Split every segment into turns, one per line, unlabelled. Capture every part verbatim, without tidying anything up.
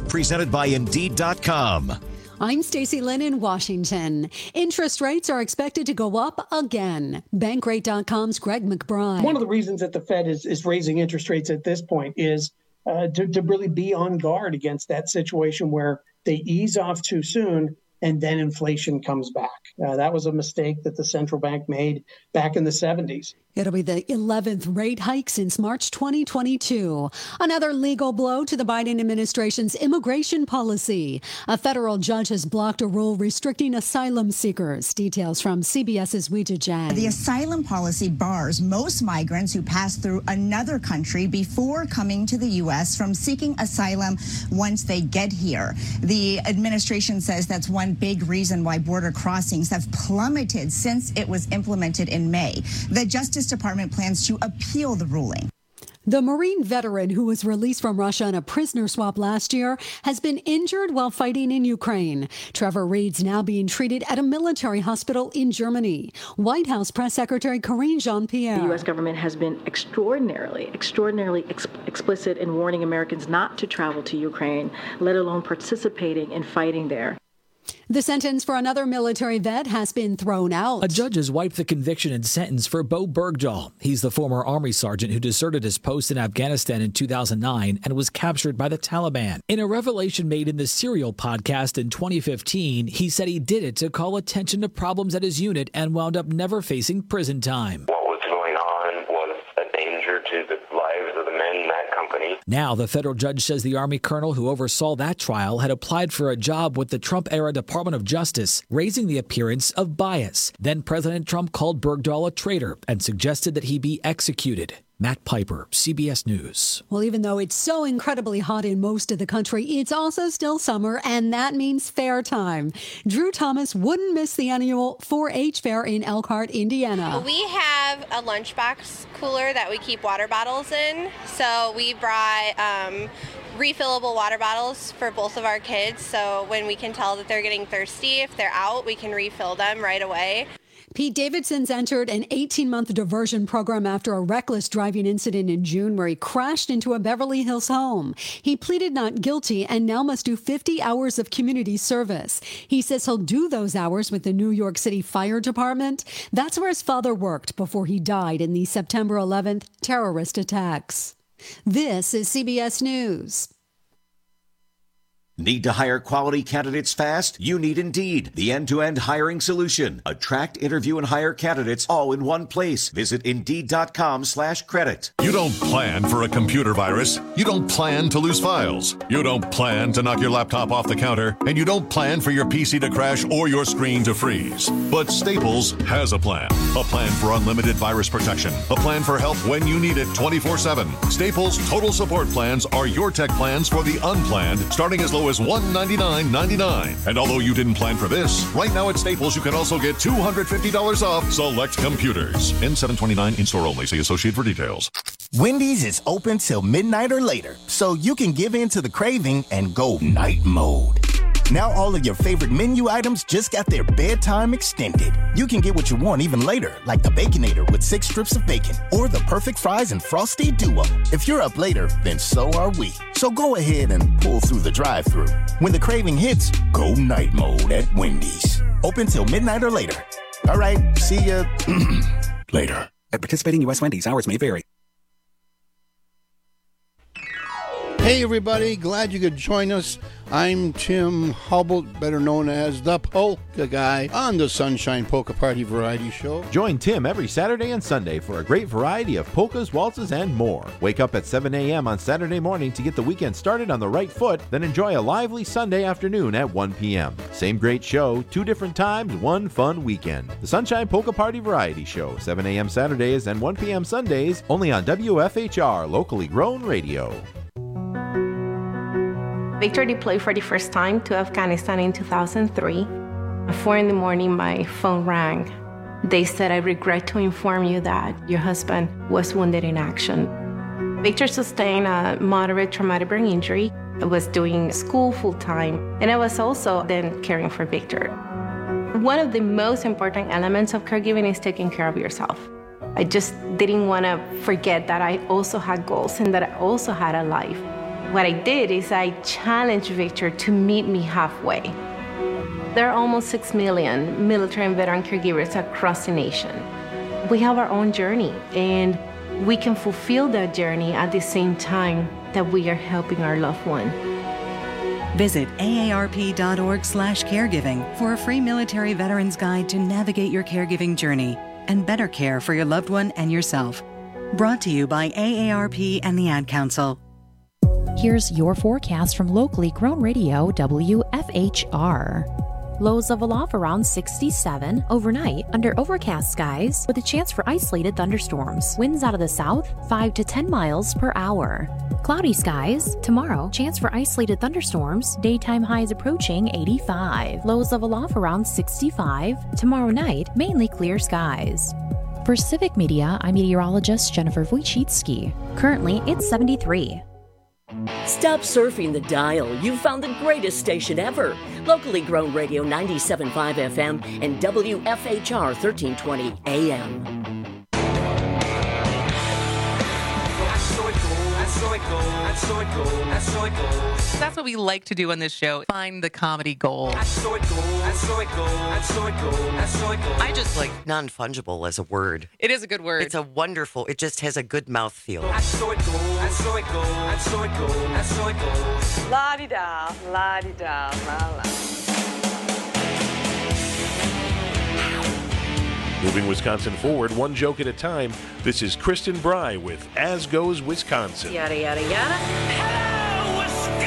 presented by Indeed dot com.
I'm Stacey Lynn in Washington. Interest rates are expected to go up again. Bankrate dot com's Greg McBride.
One of the reasons that the Fed is, is raising interest rates at this point is uh, to, to really be on guard against that situation where they ease off too soon and then inflation comes back. Uh, that was a mistake that the central bank made back in the seventies.
It'll be the eleventh rate hike since March twenty twenty-two. Another legal blow to the Biden administration's immigration policy. A federal judge has blocked a rule restricting asylum seekers. Details from CBS's Weijia Jiang.
The asylum policy bars most migrants who pass through another country before coming to the U S from seeking asylum once they get here. The administration says that's one big reason why border crossings have plummeted since it was implemented in May. The Justice Department plans to appeal the ruling.
The Marine veteran who was released from Russia in a prisoner swap last year has been injured while fighting in Ukraine. Trevor Reed's now being treated at a military hospital in Germany. White House Press Secretary Karine Jean-Pierre.
The U S government has been extraordinarily, extraordinarily ex- explicit in warning Americans not to travel to Ukraine, let alone participating in fighting there.
The sentence for another military vet has been thrown out.
A judge has wiped the conviction and sentence for Bo Bergdahl. He's the former Army sergeant who deserted his post in Afghanistan in two thousand nine and was captured by the Taliban. In a revelation made in the Serial podcast in twenty fifteen, he said he did it to call attention to problems at his unit and wound up never facing prison time.
What was going on was a danger to the lives of the men in that company.
Now, the federal judge says the Army colonel who oversaw that trial had applied for a job with the Trump-era Department of Justice, raising the appearance of bias. Then President Trump called Bergdahl a traitor and suggested that he be executed. Matt Piper, C B S News.
Well, even though it's so incredibly hot in most of the country, it's also still summer, and that means fair time. Drew Thomas wouldn't miss the annual four H fair in Elkhart, Indiana.
We have a lunchbox cooler that we keep water bottles in, so we brought um, refillable water bottles for both of our kids, so when we can tell that they're getting thirsty, if they're out, we can refill them right away.
Pete Davidson's entered an eighteen-month diversion program after a reckless driving incident in June where he crashed into a Beverly Hills home. He pleaded not guilty and now must do fifty hours of community service. He says he'll do those hours with the New York City Fire Department. That's where his father worked before he died in the September eleventh terrorist attacks. This is C B S News.
Need to hire quality candidates fast? You need Indeed, the end-to-end hiring solution. Attract, interview, and hire candidates all in one place. Visit Indeed.com slash credit.
You don't plan for a computer virus. You don't plan to lose files. You don't plan to knock your laptop off the counter. And you don't plan for your P C to crash or your screen to freeze. But Staples has a plan. A plan for unlimited virus protection. A plan for help when you need it twenty-four seven. Staples Total Support Plans are your tech plans for the unplanned, starting as low as one hundred ninety-nine ninety-nine. And although you didn't plan for this, right now at Staples you can also get two hundred fifty dollars off select computers. N seven twenty-nine in-store only. See associate for details.
Wendy's is open till midnight or later, so you can give in to the craving and go night mode. Now all of your favorite menu items just got their bedtime extended. You can get what you want even later, like the Baconator with six strips of bacon, or the perfect fries and Frosty Duo. If you're up later, then so are we. So go ahead and pull through the drive-thru. When the craving hits, go night mode at Wendy's. Open till midnight or later. All right, see ya later.
At participating U S Wendy's, hours may vary.
Hey everybody, glad you could join us. I'm Tim Hubble, better known as the Polka Guy, on the Sunshine Polka Party Variety Show.
Join Tim every Saturday and Sunday for a great variety of polkas, waltzes, and more. Wake up at seven a.m. on Saturday morning to get the weekend started on the right foot, then enjoy a lively Sunday afternoon at one p.m. Same great show, two different times, one fun weekend. The Sunshine Polka Party Variety Show, seven a.m. Saturdays and one p.m. Sundays, only on W F H R, locally grown radio.
Victor deployed for the first time to Afghanistan in two thousand three. At four in the morning, my phone rang. They said, "I regret to inform you that your husband was wounded in action." Victor sustained a moderate traumatic brain injury. I was doing school full-time, and I was also then caring for Victor. One of the most important elements of caregiving is taking care of yourself. I just didn't want to forget that I also had goals and that I also had a life. What I did is I challenged Victor to meet me halfway. There are almost six million military and veteran caregivers across the nation. We have our own journey, and we can fulfill that journey at the same time that we are helping our loved one.
Visit A A R P dot org slash caregiving for a free military veterans guide to navigate your caregiving journey and better care for your loved one and yourself. Brought to you by A A R P and the Ad Council.
Here's your forecast from locally grown radio W F H R. Lows of aloft around sixty-seven overnight under overcast skies with a chance for isolated thunderstorms. Winds out of the south five to ten miles per hour. Cloudy skies tomorrow, chance for isolated thunderstorms. Daytime highs approaching eighty-five. Lows of aloft around sixty-five. Tomorrow night, mainly clear skies. For Civic Media, I'm meteorologist Jennifer Wojcicki. Currently, it's seventy-three.
Stop surfing the dial. You've found the greatest station ever. Locally grown radio ninety-seven point five F M and W F H R thirteen twenty A M.
That's what we like to do on this show. Find the comedy gold.
I just like non-fungible as a word.
It is a good word.
It's a wonderful, it just has a good mouthfeel.
La-di-da, la-di-da, la-la.
Moving Wisconsin forward, one joke at a time. This is Kristen Bry with As Goes Wisconsin.
Yada, yada, yada. Hello,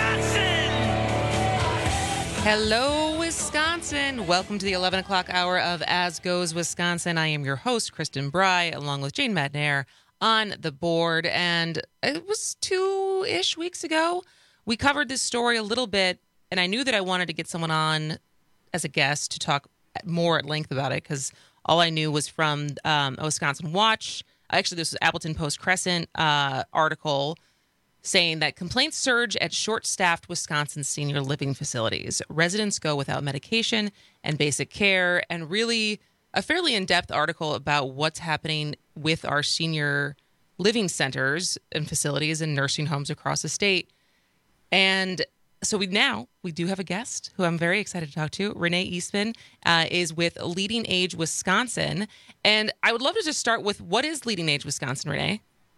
Wisconsin! Hello, Wisconsin. Welcome to the eleven o'clock hour of As Goes Wisconsin. I am your host, Kristen Bry, along with Jane Madnair on the board. And it was two-ish weeks ago. We covered this story a little bit, and I knew that I wanted to get someone on as a guest to talk more at length about it, because all I knew was from um, a Wisconsin Watch. Actually, this was Appleton Post-Crescent uh, article saying that complaints surge at short-staffed Wisconsin senior living facilities. Residents go without medication and basic care, and really a fairly in-depth article about what's happening with our senior living centers and facilities and nursing homes across the state. And so we now, we do have a guest who I'm very excited to talk to. Renee Eastman uh, is with Leading Age Wisconsin. And I would love to just start with, what is Leading Age Wisconsin, Renee?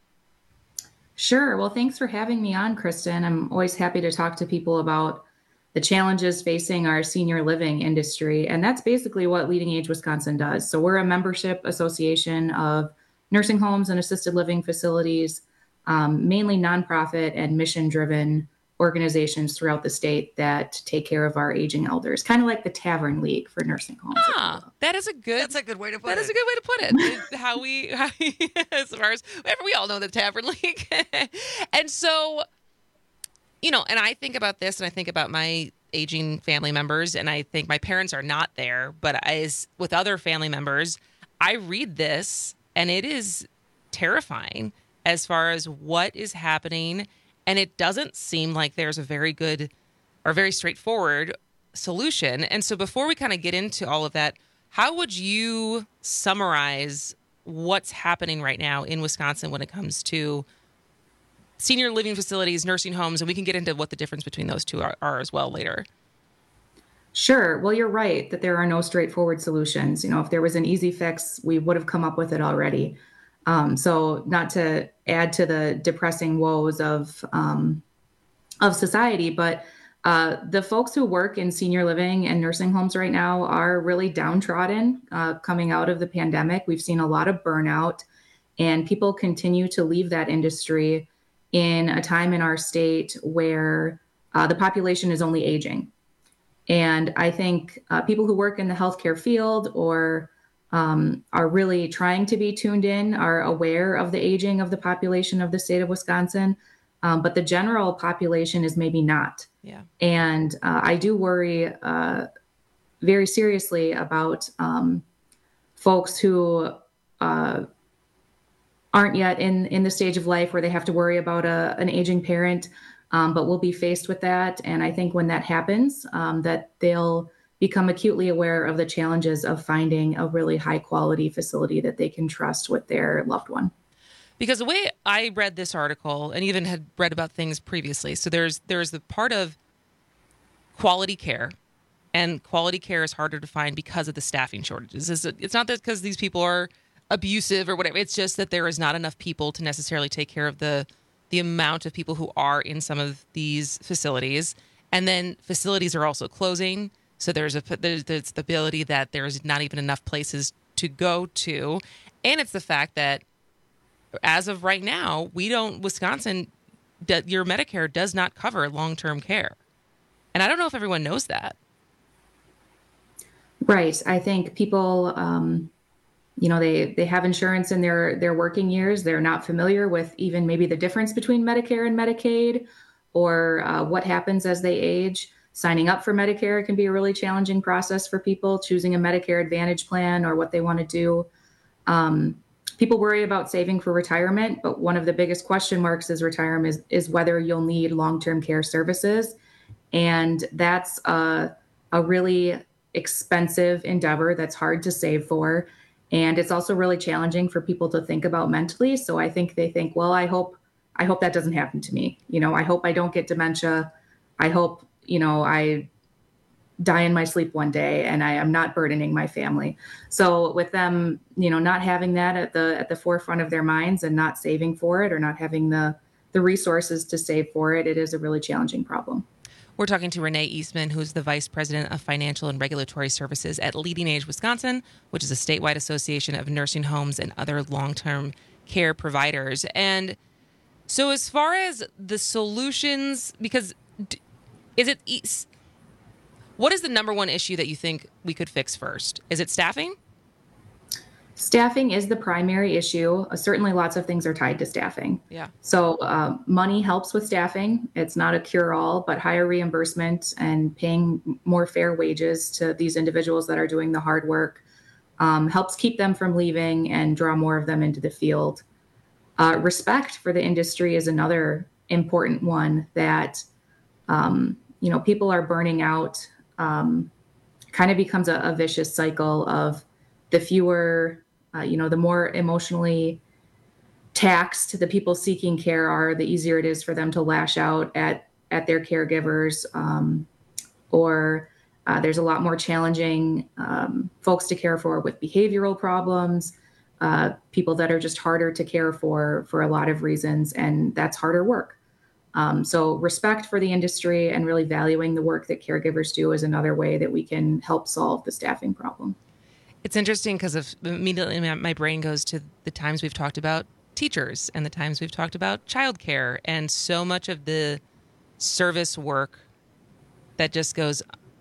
Sure. Well, thanks for having me on, Kristen. I'm always happy to talk to people about the challenges facing our senior living industry. And that's basically what Leading Age Wisconsin does. So we're a membership association of nursing homes and assisted living facilities, um, mainly nonprofit and mission-driven organizations throughout the state that take care of our aging elders, kind of like the Tavern League for nursing homes.
Ah, that is a good.
That's a good way to put
that
it.
That is a good way to put it. how we, how we, as far as we all know the Tavern League, and so, you know, and I think about this, and I think about my aging family members, and I think my parents are not there, but as with other family members, I read this, and it is terrifying as far as what is happening. And it doesn't seem like there's a very good or very straightforward solution. And so before we kind of get into all of that, how would you summarize what's happening right now in Wisconsin when it comes to senior living facilities, nursing homes, and we can get into what the difference between those two are, are as well later?
Sure. Well, you're right that there are no straightforward solutions. You know, if there was an easy fix, we would have come up with it already. Um, so not to add to the depressing woes of um, of society, but uh, the folks who work in senior living and nursing homes right now are really downtrodden uh, coming out of the pandemic. We've seen a lot of burnout, and people continue to leave that industry in a time in our state where uh, the population is only aging. And I think uh, people who work in the healthcare field or Um, are really trying to be tuned in, are aware of the aging of the population of the state of Wisconsin, um, but the general population is maybe not.
Yeah.
And uh, I do worry uh, very seriously about um, folks who uh, aren't yet in, in the stage of life where they have to worry about a, an aging parent, um, but will be faced with that. And I think when that happens, um, that they'll become acutely aware of the challenges of finding a really high quality facility that they can trust with their loved one.
Because the way I read this article and even had read about things previously, so there's there's the part of quality care, and quality care is harder to find because of the staffing shortages. It's, it's not that because these people are abusive or whatever. It's just that there is not enough people to necessarily take care of the the amount of people who are in some of these facilities. And then facilities are also closing. So there's a there's, there's the ability that there's not even enough places to go to. And it's the fact that as of right now, we don't, Wisconsin, your Medicare does not cover long-term care. And I don't know if everyone knows that.
Right. I think people, um, you know, they, they have insurance in their, their working years. They're not familiar with even maybe the difference between Medicare and Medicaid, or uh, what happens as they age. Signing up for Medicare can be a really challenging process for people, choosing a Medicare Advantage plan or what they want to do. Um, people worry about saving for retirement, but one of the biggest question marks is retirement is, is whether you'll need long-term care services. And that's a, a really expensive endeavor that's hard to save for. And it's also really challenging for people to think about mentally. So I think they think, well, I hope, I hope that doesn't happen to me. You know, I hope I don't get dementia. I hope, you know, I die in my sleep one day and I am not burdening my family. So with them, you know, not having that at the at the forefront of their minds and not saving for it, or not having the the resources to save for it, it is a really challenging problem.
We're talking to Renee Eastman, who's the Vice President of Financial and Regulatory Services at Leading Age Wisconsin, which is a statewide association of nursing homes and other long-term care providers. And so as far as the solutions, because is it, what is the number one issue that you think we could fix first? Is it staffing?
Staffing is the primary issue. Uh, certainly lots of things are tied to staffing.
Yeah.
So uh, money helps with staffing. It's not a cure-all, but higher reimbursement and paying more fair wages to these individuals that are doing the hard work um, helps keep them from leaving and draw more of them into the field. Uh, respect for the industry is another important one that, um, you know, people are burning out. Um, kind of becomes a, a vicious cycle of the fewer, uh, you know, the more emotionally taxed the people seeking care are, the easier it is for them to lash out at, at their caregivers. Um, or uh, there's a lot more challenging um, folks to care for with behavioral problems, uh, people that are just harder to care for for a lot of reasons, and that's harder work. Um, so respect for the industry and really valuing the work that caregivers do is another way that we can help solve the staffing problem.
It's interesting because immediately my brain goes to the times we've talked about teachers and the times we've talked about childcare, and so much of the service work that just goes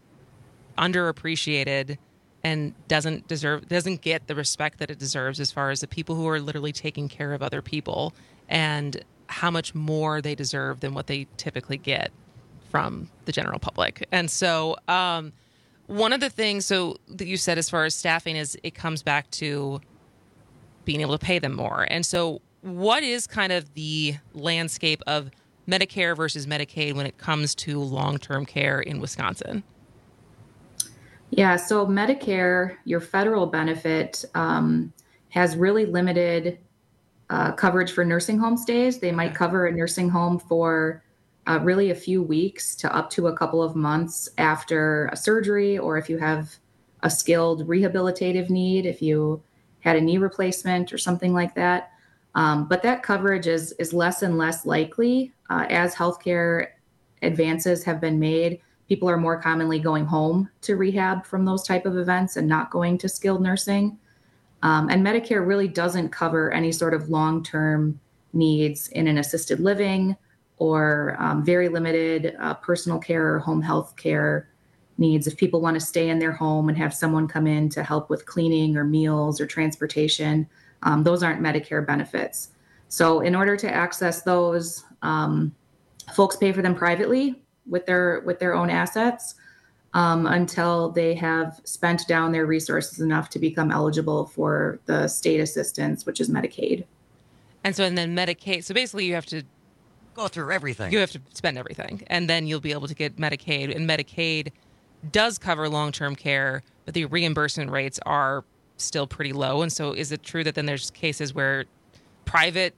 underappreciated and doesn't deserve, doesn't get the respect that it deserves as far as the people who are literally taking care of other people, and how much more they deserve than what they typically get from the general public. And so um, one of the things so that you said as far as staffing is it comes back to being able to pay them more. And so what is kind of the landscape of Medicare versus Medicaid when it comes to long-term care in Wisconsin?
Yeah, so Medicare, your federal benefit, um, has really limited uh, coverage for nursing home stays. They might cover a nursing home for uh, really a few weeks to up to a couple of months after a surgery, or if you have a skilled rehabilitative need, if you had a knee replacement or something like that. Um, but that coverage is, is less and less likely uh, as healthcare advances have been made. People are more commonly going home to rehab from those type of events and not going to skilled nursing. Um, and Medicare really doesn't cover any sort of long-term needs in an assisted living or um, very limited uh, personal care or home health care needs. If people want to stay in their home and have someone come in to help with cleaning or meals or transportation, um, those aren't Medicare benefits. So in order to access those, um, folks pay for them privately with their with their own assets um, until they have spent down their resources enough to become eligible for the state assistance, which is Medicaid.
And so, and then Medicaid, so basically you have to
go through everything.
You have to spend everything, and then you'll be able to get Medicaid. And Medicaid does cover long-term care, but the reimbursement rates are still pretty low. And so is it true that then there's cases where private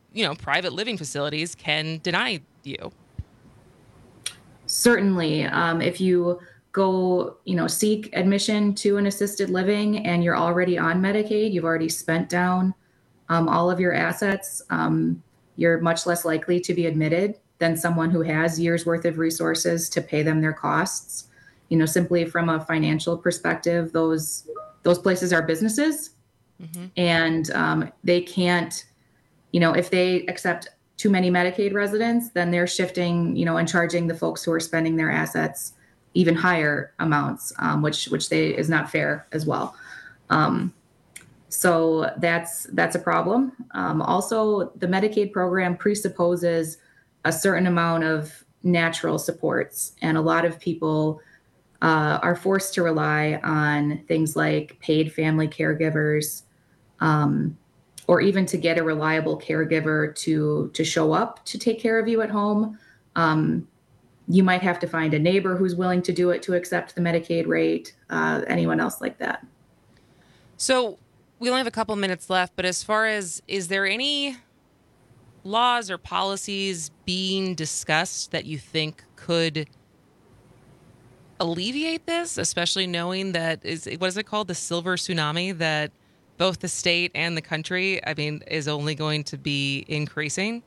you know, private living facilities can deny you.
Certainly. Um, if you go, you know, seek admission to an assisted living and you're already on Medicaid, you've already spent down um, all of your assets, um, you're much less likely to be admitted than someone who has years worth of resources to pay them their costs. You know, simply from a financial perspective, those those places are businesses, mm-hmm. and um, they can't, you know, if they accept too many Medicaid residents, then they're shifting, you know, and charging the folks who are spending their assets even higher amounts, um, which which they is not fair as well. Um, so that's that's a problem. Um, also, the Medicaid program presupposes a certain amount of natural supports, and a lot of people uh, are forced to rely on things like paid family caregivers, um, or even to get a reliable caregiver to to show up to take care of you at home. Um, you might have to find a neighbor who's willing to do it to accept the Medicaid rate, uh, anyone else like that.
So we only have a couple minutes left, but as far as, is there any laws or policies being discussed that you think could alleviate this, especially knowing that, is what is it called, the silver tsunami that both the state and the country, I mean, is only going to be increasing?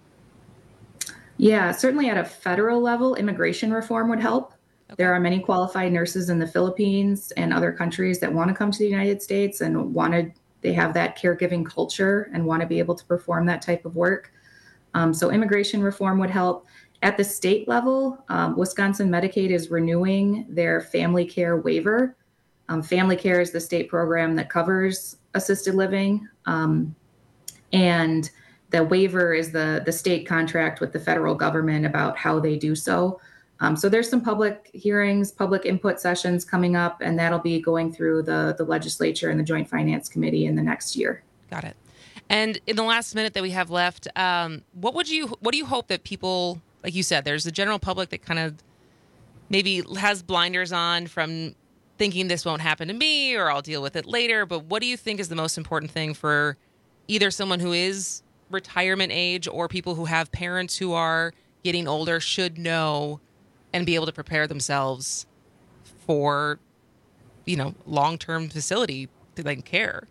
Yeah, certainly at a federal level, immigration reform would help. Okay. There are many qualified nurses in the Philippines and other countries that want to come to the United States and want to, they have that caregiving culture and want to be able to perform that type of work. Um, so immigration reform would help. At the state level, um, Wisconsin Medicaid is renewing their family care waiver. Um, family care is the state program that covers assisted living. Um, and the waiver is the, the state contract with the federal government about how they do so. Um, so there's some public hearings, public input sessions coming up, and that'll be going through the, the legislature and the Joint Finance Committee in the next year.
Got it. And in the last minute that we have left, um, what would you, what do you hope that people, like you said, there's the general public that kind of maybe has blinders on from thinking this won't happen to me or I'll deal with it later. But what do you think is the most important thing for either someone who is retirement age or people who have parents who are getting older should know and be able to prepare themselves for, you know, long-term facility like care?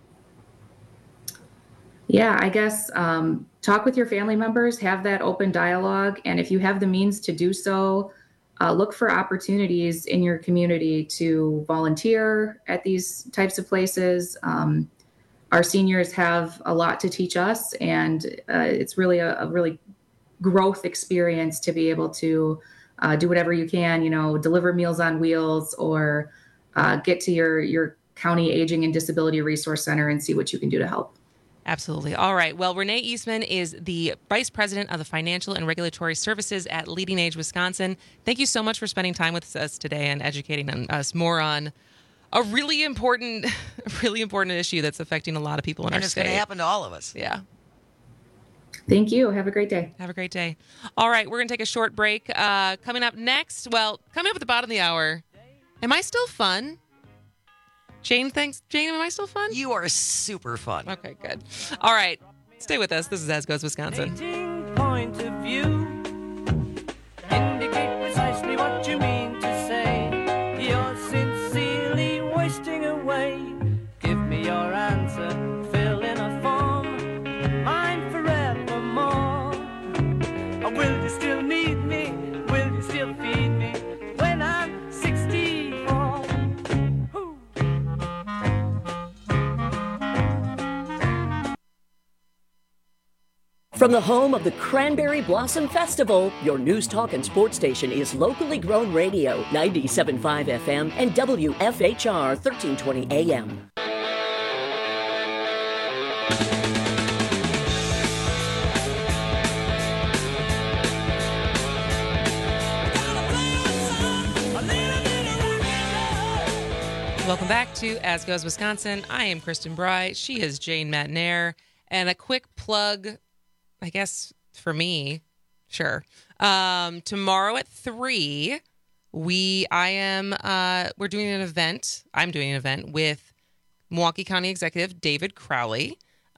Yeah, I guess um, talk with your family members, have that open dialogue. And if you have the means to do so, uh, look for opportunities in your community to volunteer at these types of places. Um, our seniors have a lot to teach us, and uh, it's really a, a really growth experience to be able to Uh, do whatever you can, you know, deliver Meals on Wheels or uh, get to your, your county aging and disability resource center and see what you can do to help.
Absolutely. All right. Well, Renee Eastman is the Vice President of the Financial and Regulatory Services at Leading Age Wisconsin. Thank you so much for spending time with us today and educating us more on a really important, really important issue that's affecting a lot of people in
and
our state.
And it's going to happen to all of us.
Yeah.
Thank you. Have a great day.
Have a great day. All right, we're going to take a short break. Uh, coming up next, well, coming up at the bottom of the hour, am I still fun? Jane thinks, Jane, am I still fun?
You are super fun.
Okay, good. All right, stay with us. This is As Goes Wisconsin.
Point of view. Indicate precisely what you mean to say. You're sincerely wasting away. Give me your answer. Fill in a form. Mine forevermore. Or will you still need me? Will you still feed me when I'm sixty-four? Ooh.
From the home of the Cranberry Blossom Festival, your news, talk, and sports station is Locally Grown Radio, ninety-seven point five F M and W F H R thirteen twenty A M.
Welcome back to As Goes Wisconsin. I am Kristen Bry. She is Jane Matnair. And a quick plug, I guess, for me, sure. Um, tomorrow at three, we, I am, uh, we're doing an event. I'm doing an event with Milwaukee County Executive David Crowley.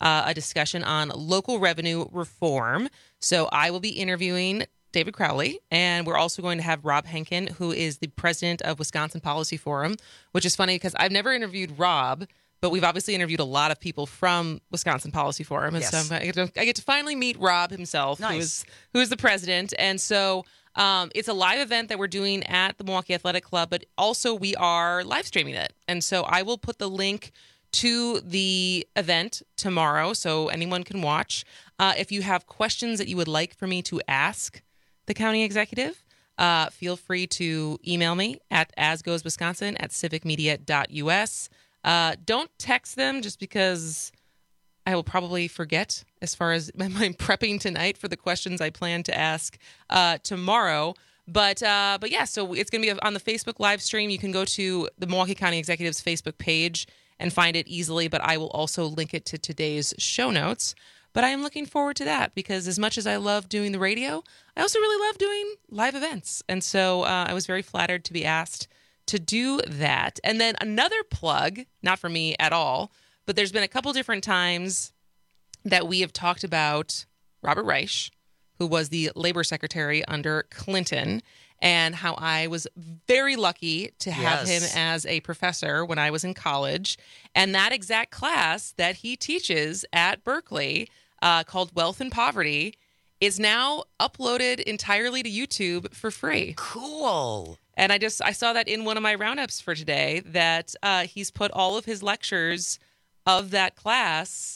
uh, a discussion on local revenue reform. So I will be interviewing David Crowley, and we're also going to have Rob Henkin, who is the president of Wisconsin Policy Forum, which is funny because I've never interviewed Rob, but we've obviously interviewed a lot of people from Wisconsin Policy Forum. And
Yes.
so I get, to, I get to finally meet Rob himself,
Nice.
who is who is the president. And so um, it's a live event that we're doing at the Milwaukee Athletic Club, but also we are live streaming it. And so I will put the link to the event tomorrow so anyone can watch. Uh, if you have questions that you would like for me to ask the county executive, uh, feel free to email me at asgoeswisconsin at civicmedia dot u s. Uh, don't text them just because I will probably forget as far as my prepping tonight for the questions I plan to ask uh, tomorrow. But uh, but yeah, so it's going to be on the Facebook live stream. You can go to the Milwaukee County Executive's Facebook page and find it easily, but I will also link it to today's show notes. But I am looking forward to that because as much as I love doing the radio, I also really love doing live events. And so uh, I was very flattered to be asked to do that. And then another plug, not for me at all, but there's been a couple different times that we have talked about Robert Reich, who was the labor secretary under Clinton, and how I was very lucky to have
Yes.
him as a professor when I was in college. And that exact class that he teaches at Berkeley, uh, called Wealth and Poverty, is now uploaded entirely to YouTube for free.
Cool.
And I just I saw that in one of my roundups for today that uh, he's put all of his lectures of that class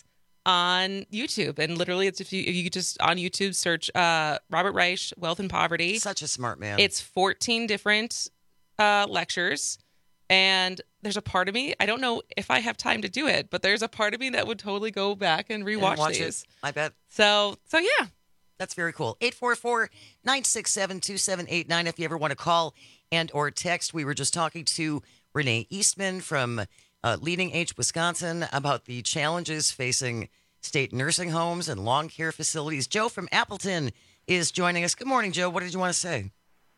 on YouTube. And literally, it's if you if you just on YouTube search uh, Robert Reich, Wealth and Poverty.
Such a smart man.
It's fourteen different uh, lectures. And there's a part of me, I don't know if I have time to do it, but there's a part of me that would totally go back and rewatch
And watch
these.
it. I bet.
So, so yeah.
That's very cool. eight four four, nine six seven, two seven eight nine if you ever want to call and or text. We were just talking to Renee Eastman from uh, Leading Age Wisconsin about the challenges facing state nursing homes and long care facilities. Joe from Appleton is joining us. Good morning, Joe. What did you want to say?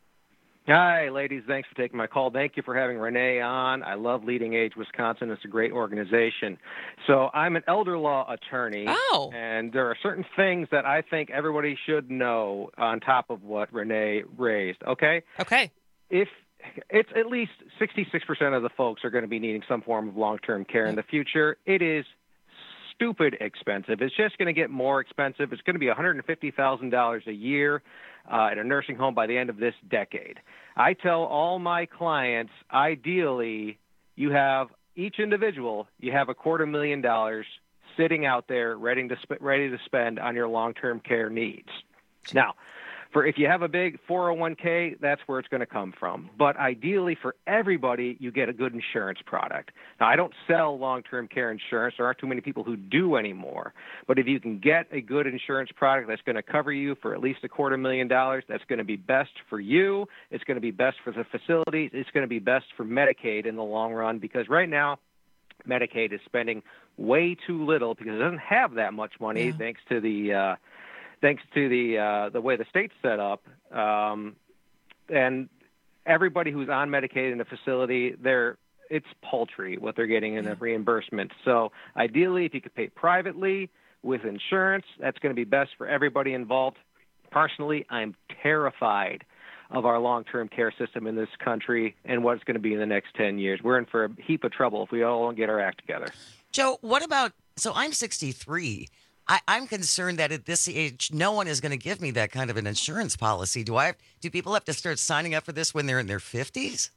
Hi, ladies. Thanks for taking my call. Thank you for having Renee on. I love Leading Age Wisconsin. It's a great organization. So I'm an elder law attorney.
Oh.
And there are certain things that I think everybody should know on top of what Renee raised. Okay?
Okay.
If it's at least sixty-six percent of the folks are going to be needing some form of long-term care in the future. It is stupid expensive. It's just going to get more expensive. It's going to be one hundred fifty thousand dollars a year uh, at a nursing home by the end of this decade. I tell all my clients, ideally, you have each individual, you have a quarter million dollars sitting out there ready to sp- ready to spend on your long-term care needs. Now, for if you have a big four oh one k, that's where it's going to come from. But ideally, for everybody, you get a good insurance product. Now, I don't sell long-term care insurance. There aren't too many people who do anymore. But if you can get a good insurance product that's going to cover you for at least a quarter million dollars, that's going to be best for you. It's going to be best for the facilities. It's going to be best for Medicaid in the long run because right now, Medicaid is spending way too little because it doesn't have that much money
Yeah.
thanks to the uh, thanks to the uh, the way the state's set up. Um, and everybody who's on Medicaid in a facility, they're it's paltry what they're getting in the reimbursement. So ideally, if you could pay privately with insurance, that's going to be best for everybody involved. Personally, I'm terrified of our long-term care system in this country and what it's going to be in the next ten years. We're in for a heap of trouble if we all don't get our act together.
Joe, what about, so I'm sixty-three. I, I'm concerned that at this age, no one is going to give me that kind of an insurance policy. Do I? Do people have to start signing up for this when they're in their fifties?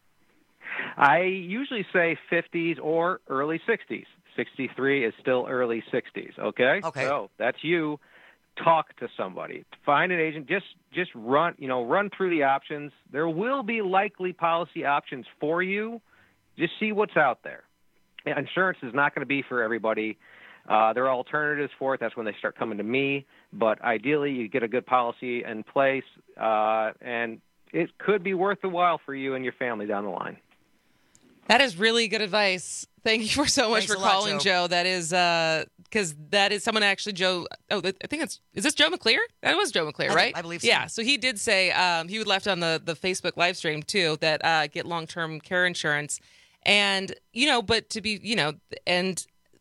I usually say fifties or early sixties. sixty-three is still early sixties, okay?
Okay.
So that's you. Talk to somebody. Find an agent. Just just run, you know, run through the options. There will be likely policy options for you. Just see what's out there. Insurance is not going to be for everybody. Uh, there are alternatives for it. That's when they start coming to me. But ideally, you get a good policy in place, uh, and it could be worth the while for you and your family down the line.
That is really good advice. Thank you for so much
Thanks
for
a lot,
calling,
Joe.
Joe. That is because that is someone actually, Joe. Oh, I think it's is this Joe McClear? That was Joe McClear,
I-
right?
I believe so.
Yeah. So he did say um, he left on the the Facebook live stream too that uh, get long term care insurance, and you know, but to be you know, and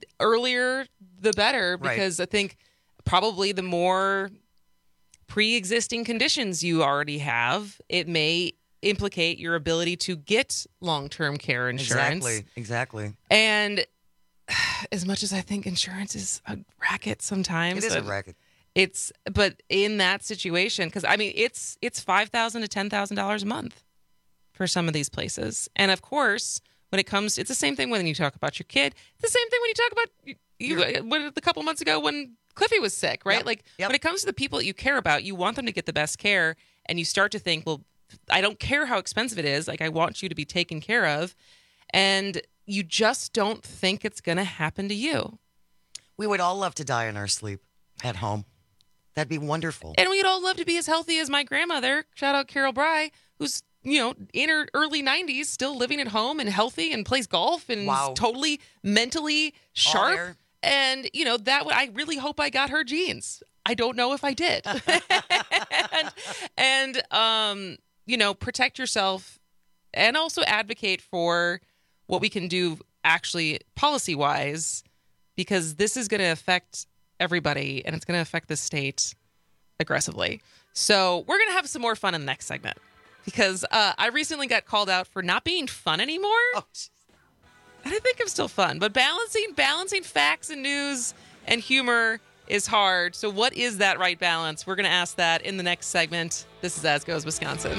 earlier the better, because
Right.
I think probably the more pre-existing conditions you already have, it may implicate your ability to get long-term care insurance.
Exactly. Exactly.
And as much as I think insurance is a racket sometimes,
It is a
uh,
racket.
It's but in that situation, because I mean it's it's five thousand to ten thousand dollars a month for some of these places, and of course when it comes, it's the same thing when you talk about your kid. It's the same thing when you talk about you. you when, a couple months ago when Cliffy was sick, right?
Yep.
Like
Yep.
when it comes to the people that you care about, you want them to get the best care, and you start to think, well, I don't care how expensive it is. Like I want you to be taken care of, and you just don't think it's going to happen to you.
We would all love to die in our sleep at home. That'd be wonderful.
And we'd all love to be as healthy as my grandmother. Shout out Carol Bry, who's, you know, in her early nineties, still living at home and healthy and plays golf and
Wow.
is totally mentally sharp.
there.
And, you know, that would, I really hope I got her genes. I don't know if I did. and, and um, you know, protect yourself and also advocate for what we can do actually policy-wise, because this is going to affect everybody, and it's going to affect the state aggressively. So we're going to have some more fun in the next segment, because uh, I recently got called out for not being fun anymore.
Oh,
and I think I'm still fun, but balancing balancing facts and news and humor is hard. So what is that right balance? We're going to ask that in the next segment. This is As Goes Wisconsin.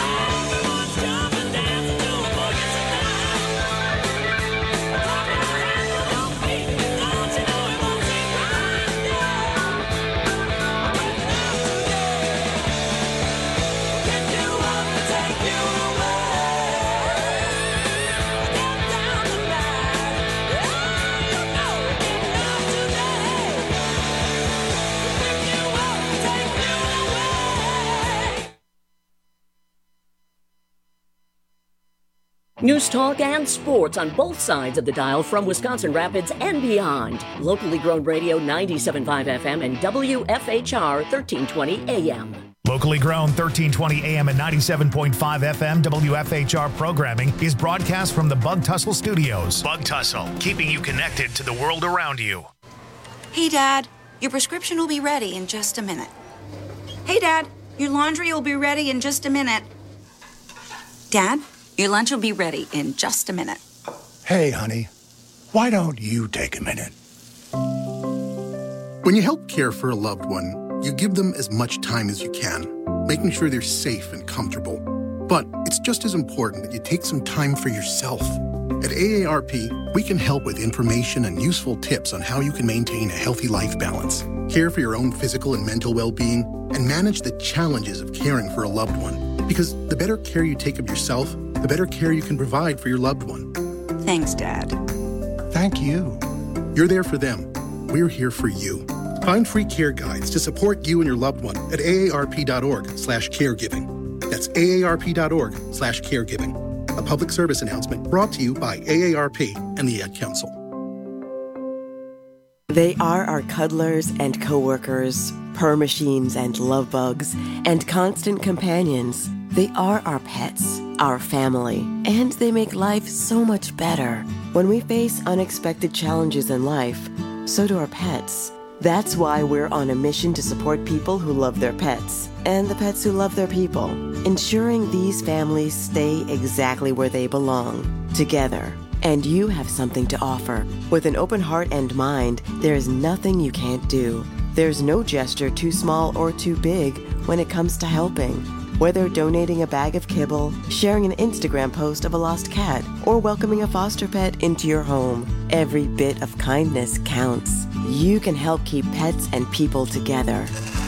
News talk and sports on both sides of the dial from Wisconsin Rapids and beyond. Locally grown radio ninety-seven point five F M and W F H R thirteen twenty A M.
Locally grown thirteen twenty A M and ninety-seven point five F M W F H R programming is broadcast from the Bug Tussle Studios. Bug Tussle, keeping you connected to the world around you.
Hey, Dad, your prescription will be ready in just a minute. Hey, Dad, your laundry will be ready in just a minute. Dad, your lunch will be ready in just a minute.
Hey, honey, why don't you take a minute? When you help care for a loved one, you give them as much time as you can, making sure they're safe and comfortable. But it's just as important that you take some time for yourself. At A A R P, we can help with information and useful tips on how you can maintain a healthy life balance, care for your own physical and mental well-being, and manage the challenges of caring for a loved one. Because the better care you take of yourself, the better care you can provide for your loved one.
Thanks, Dad.
Thank you. You're there for them. We're here for you. Find free care guides to support you and your loved one at aarp.org slash caregiving. That's aarp.org slash caregiving. A public service announcement brought to you by A A R P and the Ad Council.
They are our cuddlers and coworkers, purr machines and love bugs, and constant companions. They are our pets, our family, and they make life so much better. When we face unexpected challenges in life, so do our pets. That's why we're on a mission to support people who love their pets and the pets who love their people, ensuring these families stay exactly where they belong, together. And you have something to offer. With an open heart and mind, there is nothing you can't do. There's no gesture too small or too big when it comes to helping. Whether donating a bag of kibble, sharing an Instagram post of a lost cat, or welcoming a foster pet into your home, every bit of kindness counts. You can help keep pets and people together.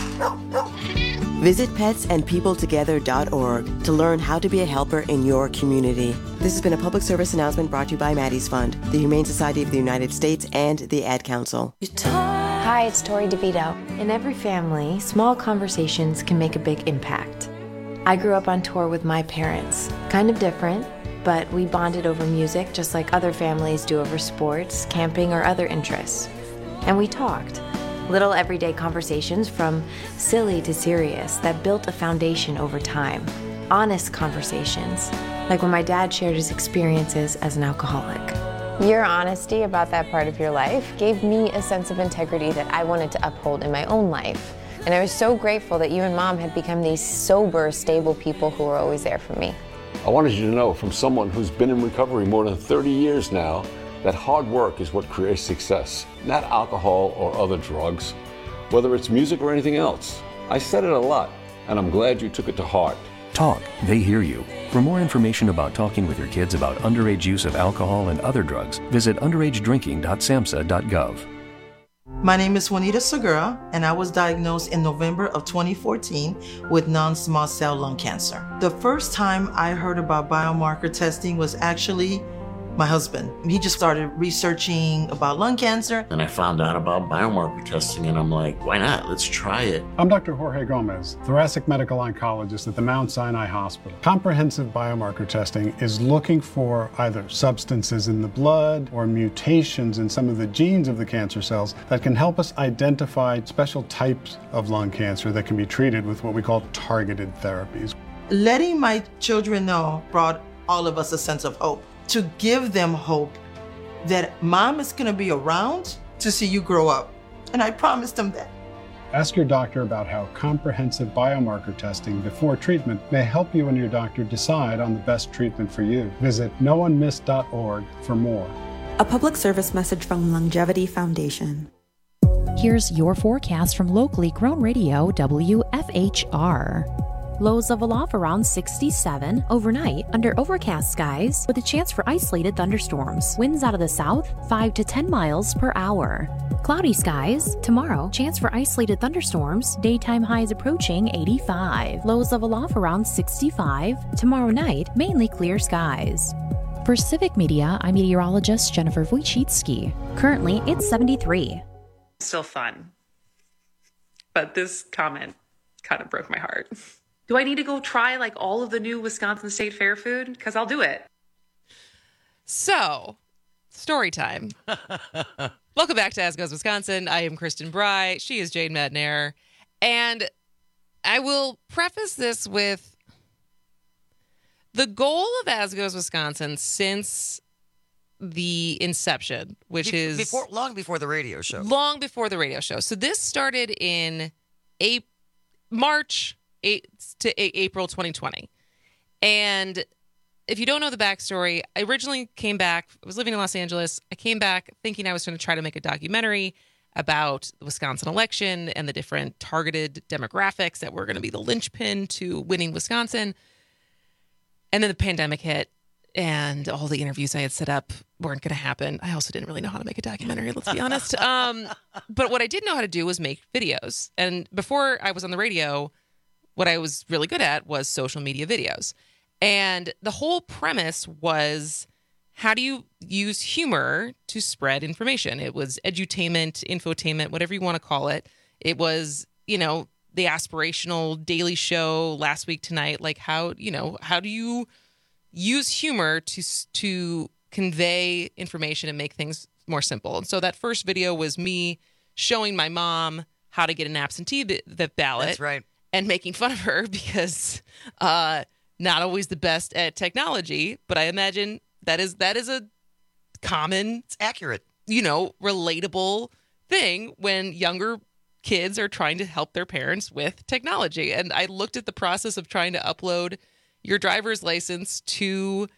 Visit pets and people together dot org to learn how to be a helper in your community. This has been a public service announcement brought to you by Maddie's Fund, the Humane Society of the United States, and the Ad Council.
Hi, it's Tori DeVito. In every family, small conversations can make a big impact. I grew up on tour with my parents. Kind of different, but we bonded over music just like other families do over sports, camping, or other interests. And we talked. Little everyday conversations from silly to serious that built a foundation over time. Honest conversations, like when my dad shared his experiences as an alcoholic. Your honesty about that part of your life gave me a sense of integrity that I wanted to uphold in my own life. And I was so grateful that you and Mom had become these sober, stable people who were always there for me.
I wanted you to know from someone who's been in recovery more than thirty years now that hard work is what creates success, not alcohol or other drugs, whether it's music or anything else. I said it a lot, and I'm glad you took it to heart.
Talk, they hear you. For more information about talking with your kids about underage use of alcohol and other drugs, visit underage drinking dot samhsa dot gov.
My name is Juanita Segura, and I was diagnosed in November of twenty fourteen with non-small cell lung cancer. The first time I heard about biomarker testing was actually my husband. He just started researching about lung cancer.
And I found out about biomarker testing, and I'm like, why not? Let's try it.
I'm Doctor Jorge Gomez, thoracic medical oncologist at the Mount Sinai Hospital. Comprehensive biomarker testing is looking for either substances in the blood or mutations in some of the genes of the cancer cells that can help us identify special types of lung cancer that can be treated with what we call targeted therapies.
Letting my children know brought all of us a sense of hope. To give them hope that Mom is going to be around to see you grow up. And I promised them that.
Ask your doctor about how comprehensive biomarker testing before treatment may help you and your doctor decide on the best treatment for you. Visit no one missed dot org for more.
A public service message from Longevity Foundation.
Here's your forecast from locally grown radio W F H R. Lows of aloft around sixty-seven overnight under overcast skies with a chance for isolated thunderstorms. Winds out of the south five to ten miles per hour. Cloudy skies tomorrow, chance for isolated thunderstorms. Daytime highs approaching eighty-five. Lows of aloft around sixty-five. Tomorrow night, mainly clear skies. For Civic Media, I'm meteorologist Jennifer Wojcicki. Currently, it's seventy-three.
Still fun. But this comment kind of broke my heart. Do I need to go try like all of the new Wisconsin State Fair food? Because I'll do it.
So, story time. Welcome back to As Goes Wisconsin. I am Kristen Bry. She is Jane Madnair. And I will preface this with the goal of As Goes Wisconsin since the inception, which
Be-
is
before, long before the radio show.
Long before the radio show. So this started in a- March eight to April twenty twenty. And if you don't know the backstory, I originally came back, I was living in Los Angeles. I came back thinking I was going to try to make a documentary about the Wisconsin election and the different targeted demographics that were going to be the linchpin to winning Wisconsin. And then the pandemic hit and all the interviews I had set up weren't going to happen. I also didn't really know how to make a documentary, let's be honest. Um, but what I did know how to do was make videos. And before I was on the radio, what I was really good at was social media videos. And the whole premise was, how do you use humor to spread information? It was edutainment, infotainment, whatever you want to call it. It was, you know, the aspirational daily show last week tonight. Like how, you know, how do you use humor to to convey information and make things more simple? And so that first video was me showing my mom how to get an absentee b- the ballot.
That's right.
And making fun of her because uh, not always the best at technology, but I imagine that is that is a common,
it's accurate,
you know, relatable thing when younger kids are trying to help their parents with technology. And I looked at the process of trying to upload your driver's license to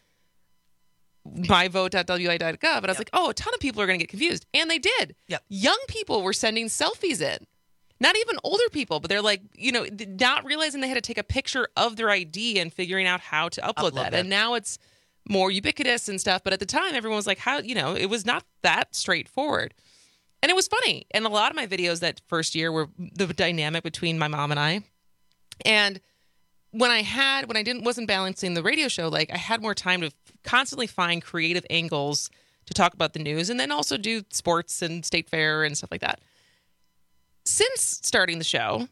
my vote dot w i dot gov, and I was yep. like, oh, a ton of people are going to get confused, and they did.
Yep.
Young people were sending selfies in. Not even older people, but they're like, you know, not realizing they had to take a picture of their I D and figuring out how to upload, upload that. that. And now it's more ubiquitous and stuff. But at the time, everyone was like, how, you know, it was not that straightforward. And it was funny. And a lot of my videos that first year were the dynamic between my mom and I. And when I had, when I didn't, wasn't balancing the radio show, like I had more time to constantly find creative angles to talk about the news and then also do sports and state fair and stuff like that. Since starting the show,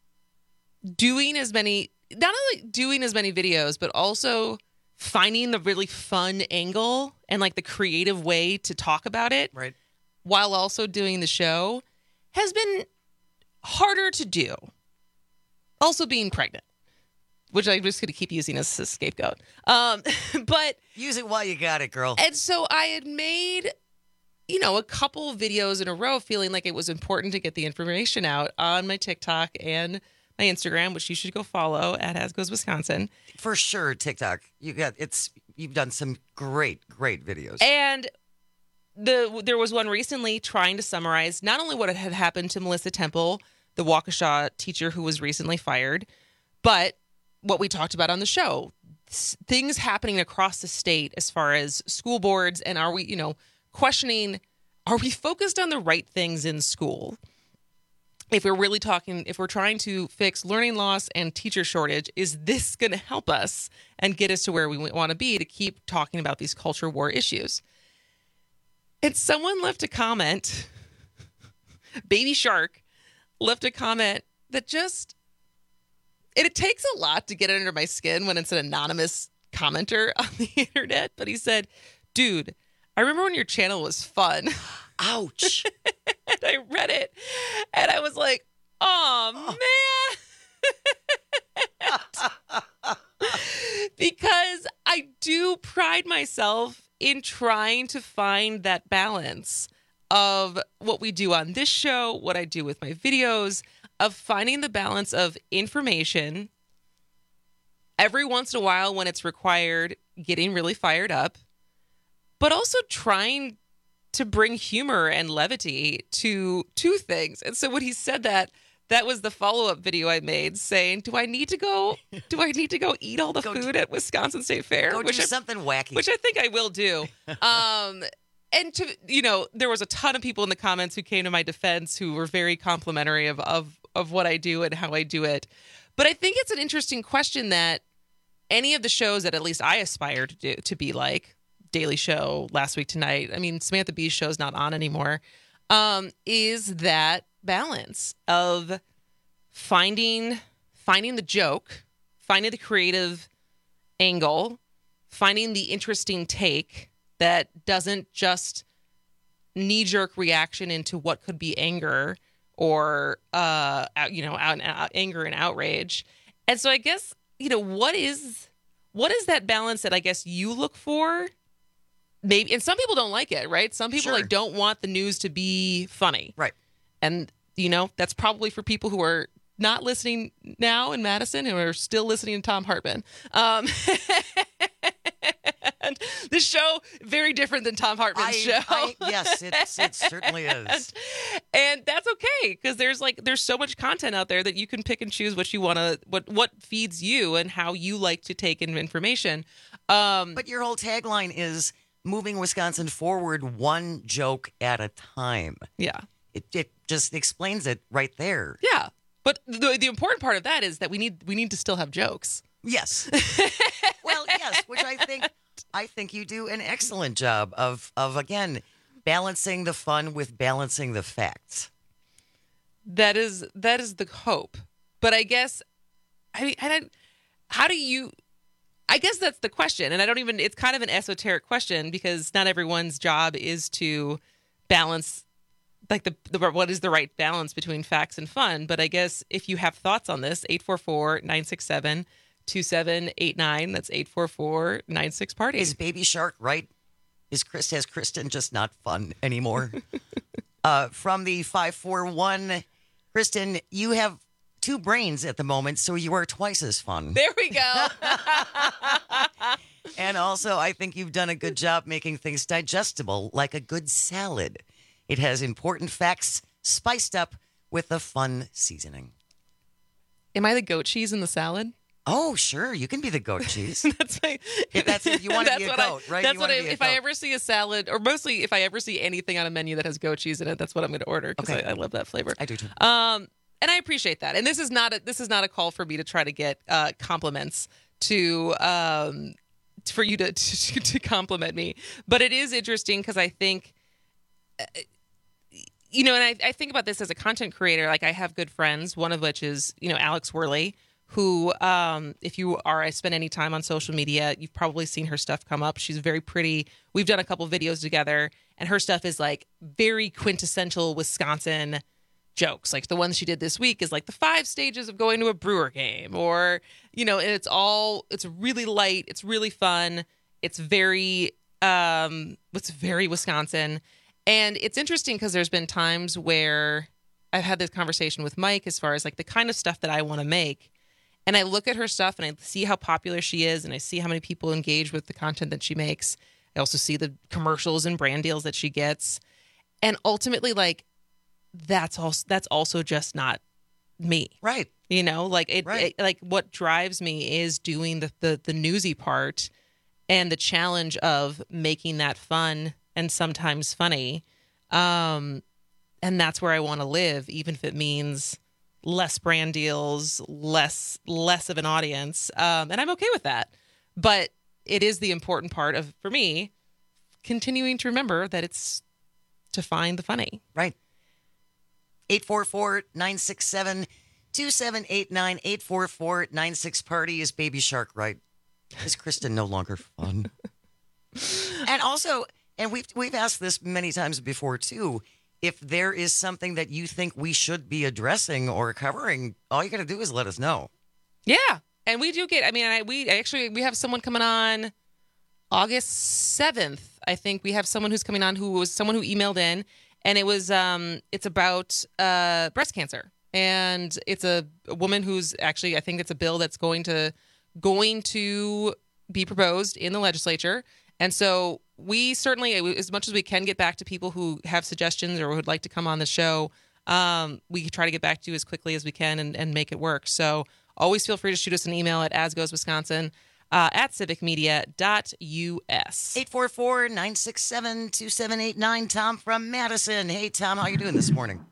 doing as many, not only doing as many videos, but also finding the really fun angle and like the creative way to talk about it,
right,
while also doing the show has been harder to do. Also being pregnant. which I'm just going to keep using as a scapegoat. Um, but
use it while you got it, girl.
And so I had made, you know, a couple videos in a row feeling like it was important to get the information out on my TikTok and my Instagram, which you should go follow at As Goes Wisconsin.
For sure, TikTok. You got it's you've done some great, great videos.
And the there was one recently trying to summarize not only what had happened to Melissa Temple, the Waukesha teacher who was recently fired, but what we talked about on the show. Things happening across the state as far as school boards, and are we, you know, questioning, are we focused on the right things in school? If we're really talking, if we're trying to fix learning loss and teacher shortage, is this going to help us and get us to where we want to be to keep talking about these culture war issues? And someone left a comment, Baby Shark left a comment that just, and it takes a lot to get under my skin when it's an anonymous commenter on the internet, but he said, dude, I remember when your channel was fun.
Ouch.
And I read it and I was like, oh, man. Because I do pride myself in trying to find that balance of what we do on this show, what I do with my videos, of finding the balance of information, every once in a while when it's required, getting really fired up, but also trying to bring humor and levity to to things. And so when he said that, that was the follow-up video I made saying, do I need to go, do I need to go eat all the
go
food
do,
at Wisconsin State Fair?
Go
which
do
I,
something wacky.
Which I think I will do. Um, and, to you know, there was a ton of people in the comments who came to my defense who were very complimentary of, of, of what I do and how I do it. But I think it's an interesting question that any of the shows that at least I aspire to do, to be like, Daily Show, Last Week Tonight, I mean, Samantha Bee's show's not on anymore, um, is that balance of finding finding the joke, finding the creative angle, finding the interesting take that doesn't just knee-jerk reaction into what could be anger or, uh, you know, out, out, anger and outrage. And so I guess, you know, what is what is that balance that I guess you look for? Maybe, and some people don't like it, right? Some people
Sure.
like don't want the news to be funny,
right?
And you know that's probably for people who are not listening now in Madison who are still listening to Tom Hartman. Um, and this show very different than Tom Hartman's
I,
show.
I, yes, it's, it certainly is,
and that's okay because there's like there's so much content out there that you can pick and choose what you want to, what what feeds you and how you like to take in information. Um,
but your whole tagline is moving Wisconsin forward one joke at a time.
Yeah.
It it just explains it right there.
Yeah. But the the important part of that is that we need we need to still have jokes.
Yes. Well, yes, which I think I think you do an excellent job of of again balancing the fun with balancing the facts.
That is that is the hope. But I guess I mean I don't, how do you I guess that's the question. And I don't even, it's kind of an esoteric question because not everyone's job is to balance, like the, the what is the right balance between facts and fun. But I guess if you have thoughts on this, eight four four, nine six seven, two seven eight nine, that's eight four four, nine six party.
Is Baby Shark right? Is Chris, has Kristen just not fun anymore? uh, from the five four one, Kristen, you have two brains at the moment, so you are twice as fun.
There we go.
And also, I think you've done a good job making things digestible, like a good salad. It has important facts spiced up with a fun seasoning.
Am I the goat cheese in the salad?
Oh, sure. You can be the goat cheese.
That's my,
if that's if you want to be a goat,
I,
right?
That's
you
what I,
be a
if
goat.
I ever see a salad, or mostly if I ever see anything on a menu that has goat cheese in it, that's what I'm going to order because
Okay.
I, I love that flavor.
I do too.
Um, and I appreciate that. And this is not a, this is not a call for me to try to get uh, compliments to um, for you to, to to compliment me, but it is interesting because I think. Uh, You know, and I, I think about this as a content creator. Like, I have good friends, one of which is, you know, Alex Worley, who, um, if you are, I spend any time on social media, you've probably seen her stuff come up. She's very pretty. We've done a couple videos together, and her stuff is like very quintessential Wisconsin jokes. Like the ones she did this week is like the five stages of going to a Brewer game, or, you know, and it's all, it's really light. It's really fun. It's very, um, it's very Wisconsin. And it's interesting because there's been times where I've had this conversation with Mike as far as like the kind of stuff that I want to make. And I look at her stuff and I see how popular she is, and I see how many people engage with the content that she makes. I also see the commercials and brand deals that she gets. And ultimately, like, that's also, that's also just not me.
Right.
You know, like it,
right.
it like what drives me is doing the, the, the newsy part and the challenge of making that fun and sometimes funny. Um, and that's where I want to live, even if it means less brand deals, less, less of an audience. Um, and I'm okay with that, but it is the important part of, for me, continuing to remember that it's to find the funny.
Right. eight four four, nine six seven, two seven eight nine, eight four four, nine six party. Is Baby Shark right? Is Kristen no longer fun? And also, and we've we've asked this many times before too, if there is something that you think we should be addressing or covering, all you got to do is let us know.
Yeah. And we do get, I mean, I, we actually, we have someone coming on August seventh. I think we have someone who's coming on who was someone who emailed in, and it was, um, it's about uh, breast cancer. And it's a, a woman who's actually, I think it's a bill that's going to, going to be proposed in the legislature. And so we certainly, as much as we can get back to people who have suggestions or would like to come on the show, um, we try to get back to you as quickly as we can and, and make it work. So always feel free to shoot us an email at asgoeswisconsin uh, at civicmedia dot U S.
eight four four, nine six seven, two seven eight nine. Tom from Madison. Hey, Tom, how you doing this morning?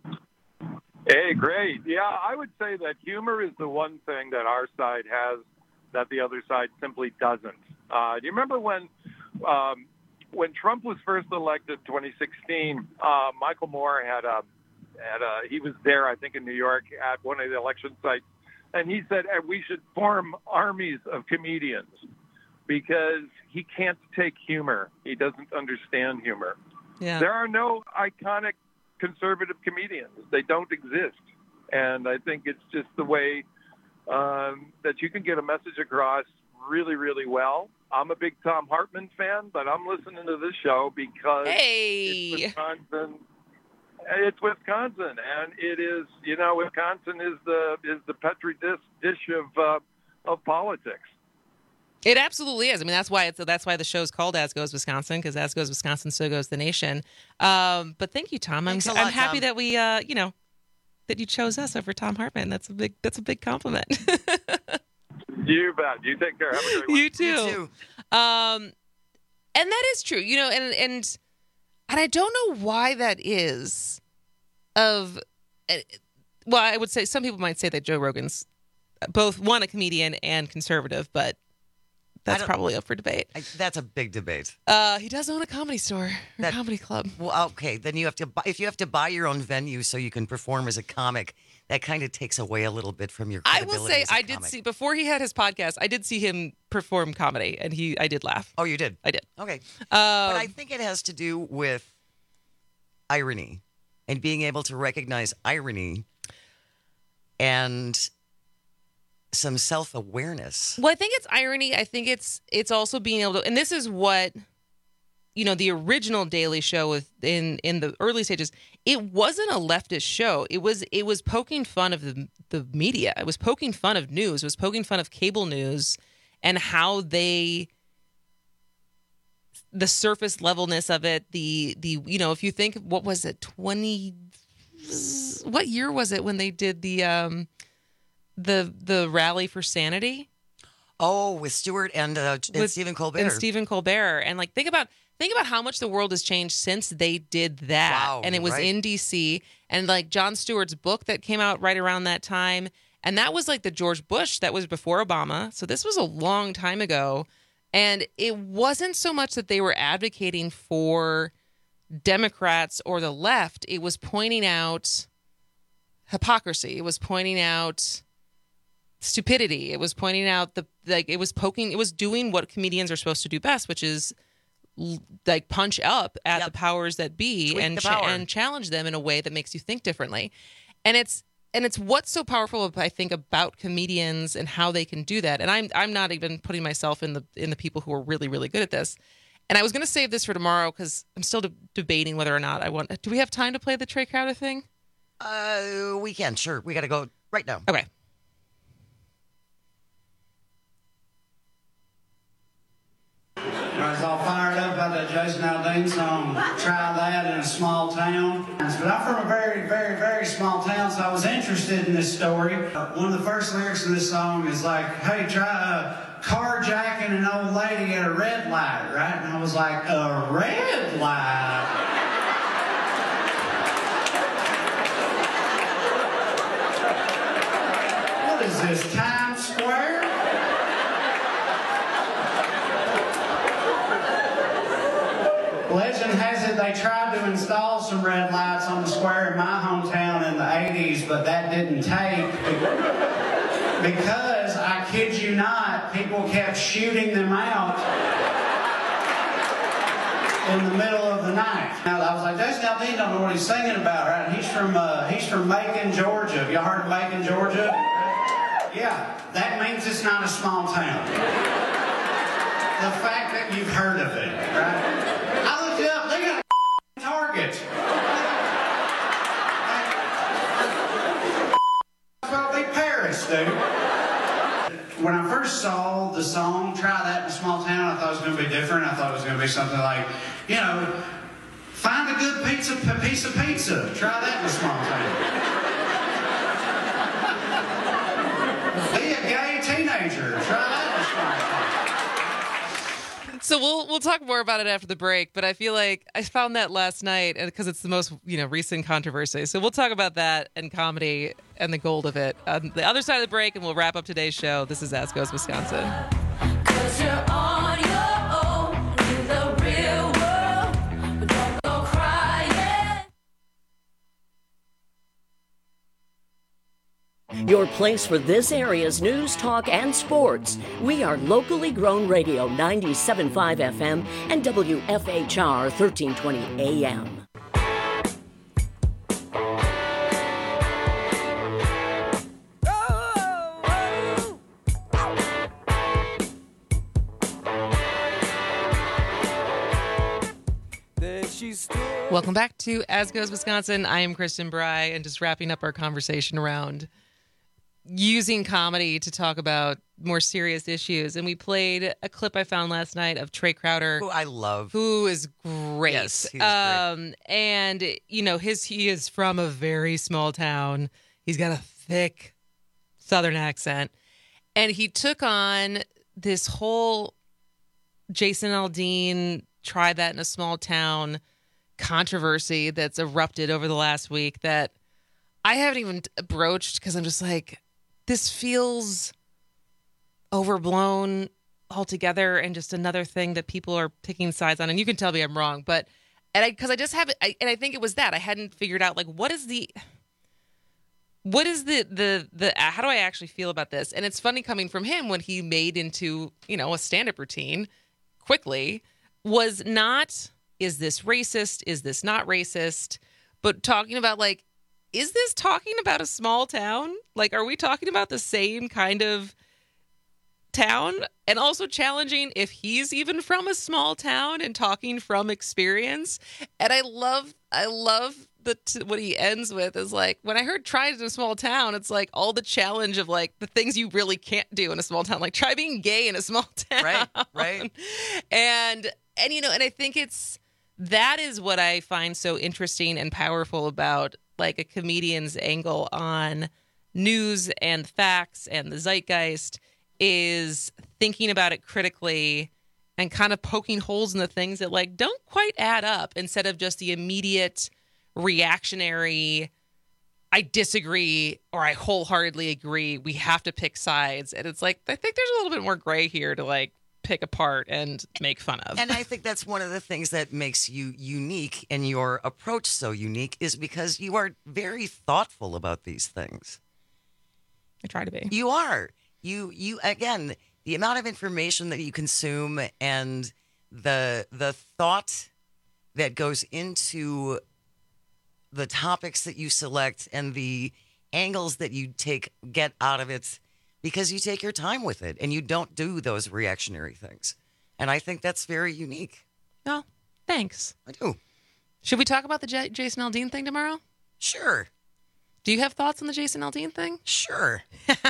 Hey, great. Yeah, I would say that humor is the one thing that our side has that the other side simply doesn't. Uh, do you remember when um, when Trump was first elected in twenty sixteen, uh, Michael Moore had a, had a, he was there, I think, in New York at one of the election sites, and he said hey, we should form armies of comedians because he can't take humor. He doesn't understand humor.
Yeah.
There are no iconic conservative comedians. They don't exist. And I think it's just the way um, that you can get a message across really, really well. I'm a big Thom Hartmann fan, but I'm listening to this show because
hey.
it's Wisconsin. It's Wisconsin, and it is, you know, Wisconsin is the is the petri dish, dish of uh, of politics.
It absolutely is. I mean, that's why it's that's why the show's called As Goes Wisconsin, because as goes Wisconsin, so goes the nation. Um, but thank you, Tom. I'm,
Thanks a
I'm
lot,
happy
Tom.
that we, uh, you know, that you chose us over Thom Hartmann. That's a big that's a big compliment.
You bet. You take care. Have a great one.
You too.
You too.
Um, and that is true. You know, and and and I don't know why that is. Of, uh, well, I would say some people might say that Joe Rogan's both one a comedian and conservative, but that's probably up for debate.
I, that's a big debate.
Uh, he does own a comedy store, a
That-
comedy club.
Well, okay, then you have to buy, if you have to buy your own venue so you can perform as a comic, that kind of takes away a little bit from your
I
credibility
will say
as a
I did
comic.
see before he had his podcast. I did see him perform comedy, and he I did laugh.
Oh, you did?
I did.
Okay.
Um,
but I think it has to do with irony and being able to recognize irony and some self-awareness.
Well, I think it's irony. I think it's it's also being able to, and this is what, you know, the original Daily Show with in in the early stages. It wasn't a leftist show. It was it was poking fun of the the media. It was poking fun of news. It was poking fun of cable news and how they, the surface levelness of it. The the you know, if you think, what was it, twenty, what year was it when they did the um. The the rally for sanity.
Oh, with Stewart and, uh, and
With-
Stephen Colbert.
And Stephen Colbert. And like think about think about how much the world has changed since they did that.
Wow,
and it was
right.
in D C. And like Jon Stewart's book that came out right around that time. And that was like the George Bush, that was before Obama. So this was a long time ago. And it wasn't so much that they were advocating for Democrats or the left. It was pointing out hypocrisy. It was pointing out stupidity. It was pointing out the, like, it was poking, it was doing what comedians are supposed to do best, which is l- like punch up at
Yep.
the powers that be
Tweak
and
the
cha-
power.
and challenge them in a way that makes you think differently. And it's and it's what's so powerful, I think, about comedians and how they can do that. And I'm I'm not even putting myself in the in the people who are really, really good at this. And I was going to save this for tomorrow because I'm still de- debating whether or not I want. Do we have time to play the Trey Crowder thing?
Uh, we can, sure. We got to go right now.
Okay.
I was all fired up about that Jason Aldean song, Try That in a Small Town. But I'm from a very, very, very small town, so I was interested in this story. One of the first lyrics of this song is like, hey, try uh, carjacking an old lady at a red light, right? And I was like, a red light? What is this, Times Square? Legend has it they tried to install some red lights on the square in my hometown in the eighties, but that didn't take because, I kid you not, people kept shooting them out in the middle of the night. Now, I was like, Jason Aldean don't know what he's singing about, right? He's from uh, he's from Macon, Georgia. Have y'all heard of Macon, Georgia? Yeah, that means it's not a small town. The fact that you've heard of it, right? I looked it up, they got a Target. It's about to be Paris, dude. When I first saw the song, Try That in a Small Town, I thought it was going to be different. I thought it was going to be something like, you know, find a good pizza, a piece of pizza. Try that in a small town. Be a gay teenager. Try that in a small town.
So we'll we'll talk more about it after the break, but I feel like I found that last night because it's the most, you know, recent controversy. So we'll talk about that and comedy and the gold of it on the other side of the break, and we'll wrap up today's show. This is As Goes Wisconsin.
'Cause you're on your own in the real world, but don't go crying.
Your place for this area's news, talk, and sports. We are locally grown radio ninety-seven point five F M and W F H R thirteen twenty A M.
Welcome back to As Goes Wisconsin. I am Kristen Bry, and just wrapping up our conversation around using comedy to talk about more serious issues. And we played a clip I found last night of Trey Crowder,
who I love,
who is great.
Yes, he's
um,
great.
And you know, his he is from a very small town. He's got a thick Southern accent, and he took on this whole Jason Aldean, Try That in a Small Town controversy that's erupted over the last week that I haven't even broached because I'm just like, this feels overblown altogether and just another thing that people are picking sides on. And you can tell me I'm wrong, but and I because I just haven't, I, and I think it was that I hadn't figured out like what is the what is the the the how do I actually feel about this? And it's funny coming from him when he made into, you know, a stand-up routine quickly was not, is this racist? Is this not racist? But talking about like, is this talking about a small town? Like, are we talking about the same kind of town? And also challenging if he's even from a small town and talking from experience. And I love, I love the t- what he ends with is like, when I heard try it in a small town, it's like all the challenge of like the things you really can't do in a small town. Like try being gay in a small town.
Right, right.
And, and, you know, and I think it's, that is what I find so interesting and powerful about like a comedian's angle on news and facts and the zeitgeist is thinking about it critically and kind of poking holes in the things that like don't quite add up instead of just the immediate reactionary, I disagree or I wholeheartedly agree. We have to pick sides. And it's like, I think there's a little bit more gray here to like pick apart and make fun of.
And I think that's one of the things that makes you unique and your approach so unique is because you are very thoughtful about these things.
I try to be.
You are. You, you again, the amount of information that you consume and the the thought that goes into the topics that you select and the angles that you take get out of it because you take your time with it and you don't do those reactionary things. And I think that's very unique.
Oh, thanks.
I do.
Should we talk about the J- Jason Aldean thing tomorrow?
Sure.
Do you have thoughts on the Jason Aldean thing?
Sure.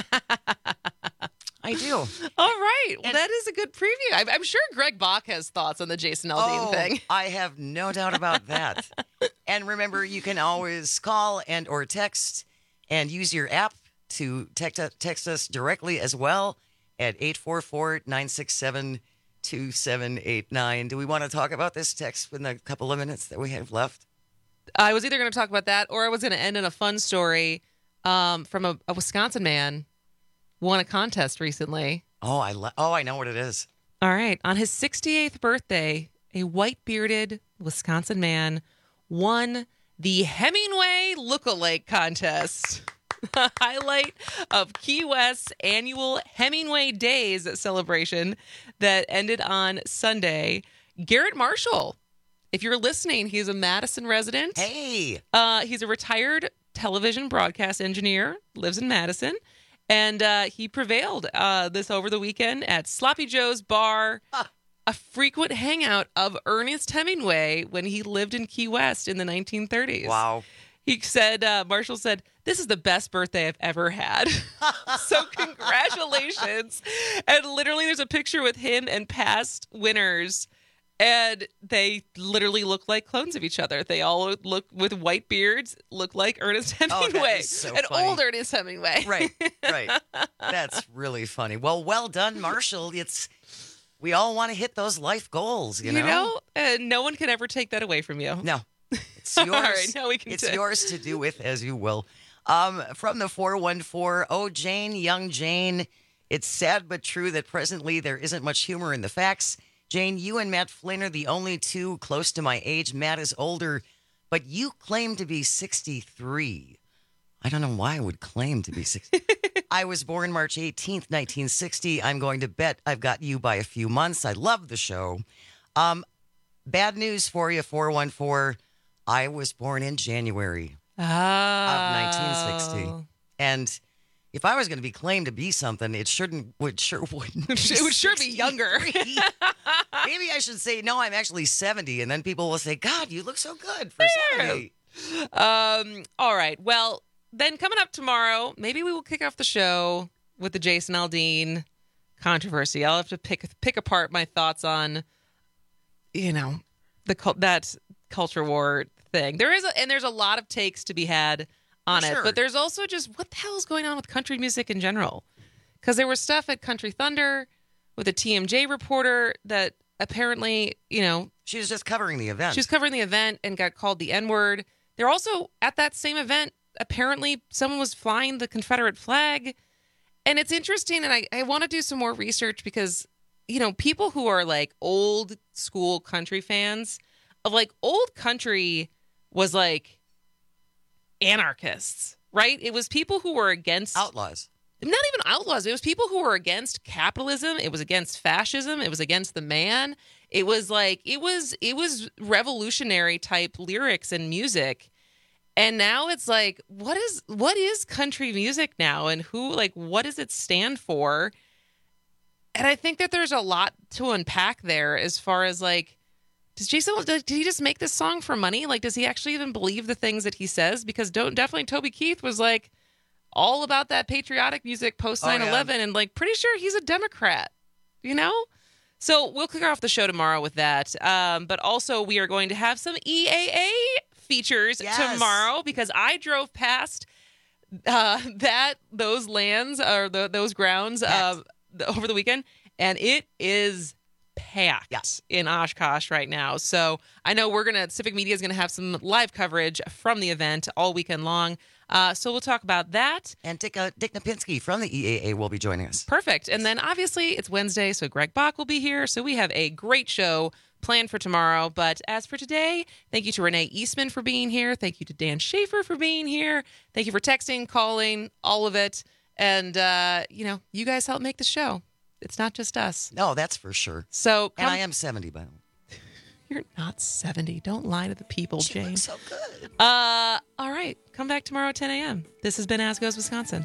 I do.
All right. Well, that is a good preview. I'm, I'm sure Greg Bach has thoughts on the Jason Aldean
oh,
thing.
I have no doubt about that. And remember, you can always call and or text and use your app to text, text us directly as well at eight four four, nine six seven, two seven eight nine. Do we want to talk about this text in the couple of minutes that we have left?
I was either going to talk about that or I was going to end in a fun story um, from a, a Wisconsin man won a contest recently.
Oh, I lo- oh, I know what it is.
All right. On his sixty-eighth birthday, a white-bearded Wisconsin man won the Hemingway Look-alike contest. The highlight of Key West's annual Hemingway Days celebration that ended on Sunday. Garrett Marshall, if you're listening, he's a Madison resident.
Hey.
Uh, he's a retired television broadcast engineer, lives in Madison. And uh, he prevailed uh, this over the weekend at Sloppy Joe's Bar, ah. a frequent hangout of Ernest Hemingway when he lived in Key West in the nineteen thirties.
Wow.
He said, uh, Marshall said, "This is the best birthday I've ever had." So congratulations. And literally there's a picture with him and past winners. And they literally look like clones of each other. They all look with white beards, look like Ernest Hemingway.
Oh, that is so
an
funny.
old Ernest Hemingway.
Right, right. That's really funny. Well, well done, Marshall. It's we all want to hit those life goals, you know?
You know, uh, no one can ever take that away from you.
No. It's yours.
All right, now we can
it's
t-
yours to do with as you will. Um, from the four one four, oh, Jane, young Jane, it's sad but true that presently there isn't much humor in the facts. Jane, you and Matt Flynn are the only two close to my age. Matt is older, but you claim to be sixty-three. I don't know why I would claim to be sixty. I was born March eighteenth, nineteen sixty. I'm going to bet I've got you by a few months. I love the show. Um, bad news for you, four one four. I was born in January
oh.
of nineteen sixty. And if I was going to be claimed to be something, it shouldn't would sure wouldn't. Be
it would sure be younger.
Maybe I should say no. I'm actually seventy, and then people will say, "God, you look so good for seventy."
Um. All right. Well, then coming up tomorrow, maybe we will kick off the show with the Jason Aldean controversy. I'll have to pick pick apart my thoughts on, you know, the that culture war thing. There is, a, and there's a lot of takes to be had on
sure.
it, but there's also just what the hell is going on with country music in general? Because there was stuff at Country Thunder with a T M J reporter that apparently, you know,
she was just covering the event.
She was covering the event and got called the N-word. They're also at that same event. Apparently, someone was flying the Confederate flag, and it's interesting. And I, I want to do some more research because, you know, people who are like old school country fans of like old country was like anarchists, right? It was people who were against
outlaws.
Not even outlaws. It was people who were against capitalism. It was against fascism. It was against the man. It was like it was it was revolutionary type lyrics and music. And now it's like, what is what is country music now, and who like what does it stand for? And I think that there's a lot to unpack there as far as like, does Jason, did he just make this song for money? Like, does he actually even believe the things that he says? Because don't definitely Toby Keith was like all about that patriotic music post nine eleven, oh, yeah. And like pretty sure he's a Democrat, you know? So we'll kick off the show tomorrow with that. Um, but also we are going to have some E A A features yes. tomorrow because I drove past uh, that those lands or the, those grounds uh, over the weekend, and it is packed yeah. in Oshkosh right now. So I know we're gonna Civic Media is gonna have some live coverage from the event all weekend long. Uh, so we'll talk about that.
And Dick, uh, Dick Napinski from the E A A will be joining us.
Perfect. And then obviously it's Wednesday, so Greg Bach will be here. So we have a great show planned for tomorrow. But as for today, thank you to Renee Eastman for being here. Thank you to Dan Schaefer for being here. Thank you for texting, calling, all of it. And, uh, you know, you guys help make the show. It's not just us.
No, that's for sure.
So,
come... And I am seventy, by the way.
You're not seventy. Don't lie to the people,
she
Jane.
Looks so good.
Uh, all right. Come back tomorrow at ten a.m. This has been As Goes Wisconsin.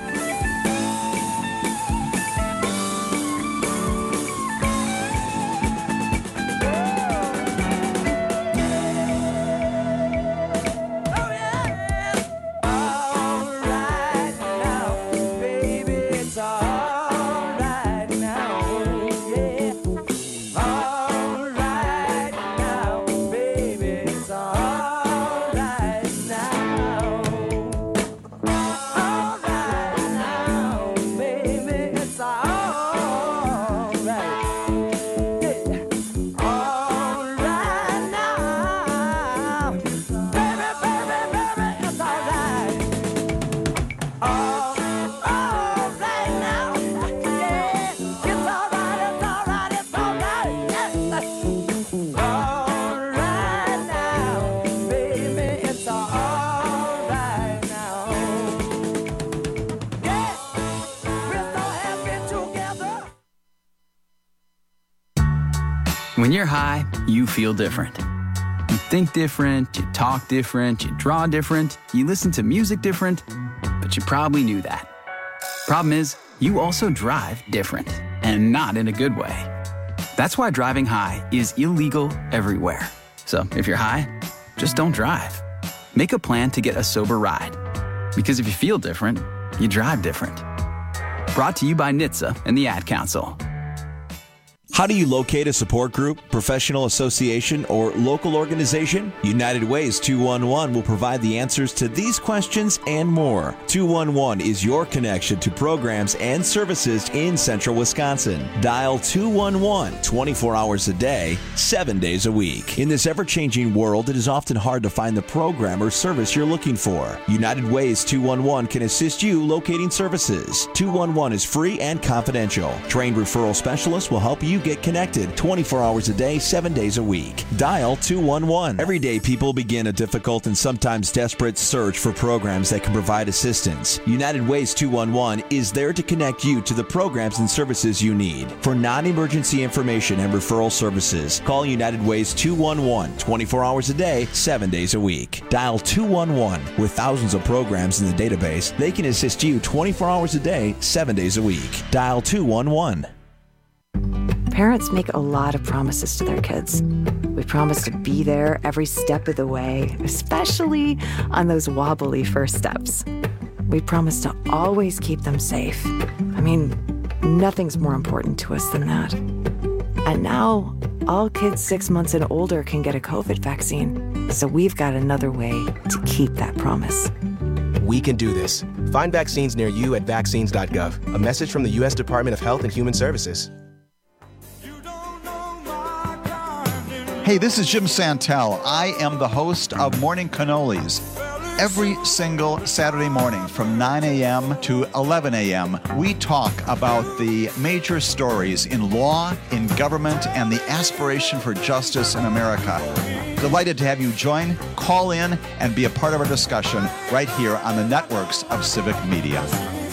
When you're high, you feel different. You think different, you talk different, you draw different, you listen to music different, but you probably knew that. Problem is, you also drive different, and not in a good way. That's why driving high is illegal everywhere. So if you're high, just don't drive. Make a plan to get a sober ride. Because if you feel different, you drive different. Brought to you by N H T S A and the Ad Council.
How do you locate a support group, professional association, or local organization? United Ways two one one will provide the answers to these questions and more. two one one is your connection to programs and services in central Wisconsin. Dial two one one twenty-four hours a day, seven days a week. In this ever-changing world, it is often hard to find the program or service you're looking for. United Ways two one one can assist you locating services. two one one is free and confidential. Trained referral specialists will help you get connected twenty-four hours a day, seven days a week. Dial two one one. Every day, people begin a difficult and sometimes desperate search for programs that can provide assistance. United Ways two one one is there to connect you to the programs and services you need. For non-emergency information and referral services, call United Ways two one one twenty-four hours a day, seven days a week. Dial two one one. With thousands of programs in the database, they can assist you twenty-four hours a day, seven days a week. Dial two one one.
Parents make a lot of promises to their kids. We promise to be there every step of the way, especially on those wobbly first steps. We promise to always keep them safe. I mean, nothing's more important to us than that. And now, all kids six months and older can get a COVID vaccine, so we've got another way to keep that promise.
We can do this. Find vaccines near you at vaccines dot gov. A message from the U S Department of Health and Human Services.
Hey, this is Jim Santel. I am the host of Morning Cannolis. Every single Saturday morning from nine a.m. to eleven a.m., we talk about the major stories in law, in government, and the aspiration for justice in America. Delighted to have you join, call in, and be a part of our discussion right here on the networks of Civic Media.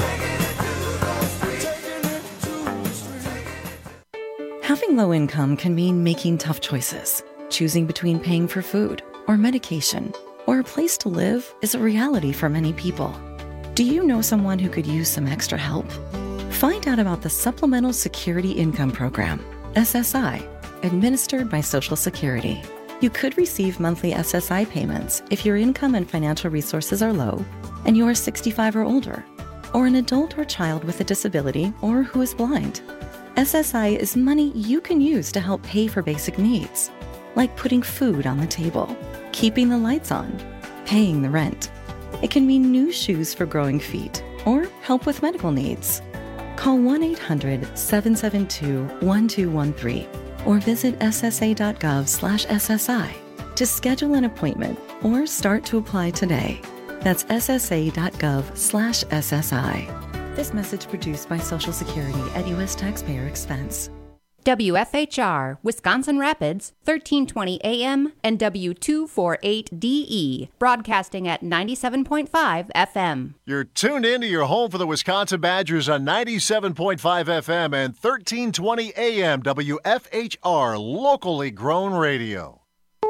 Having low income can mean making tough choices. Choosing between paying for food or medication or a place to live is a reality for many people. Do you know someone who could use some extra help? Find out about the Supplemental Security Income Program, S S I, administered by Social Security. You could receive monthly S S I payments if your income and financial resources are low and you are sixty-five or older, or an adult or child with a disability or who is blind. S S I is money you can use to help pay for basic needs, like putting food on the table, keeping the lights on, paying the rent. It can mean new shoes for growing feet or help with medical needs. Call one eight hundred seven seven two one two one three or visit S S A dot gov slash S S I to schedule an appointment or start to apply today. That's S S A dot gov slash S S I. This message produced by Social Security at U S taxpayer expense.
W F H R, Wisconsin Rapids, thirteen twenty A M and W two forty-eight D E, broadcasting at ninety-seven point five F M.
You're tuned into your home for the Wisconsin Badgers on ninety-seven point five F M and thirteen twenty A M W F H R, locally grown radio.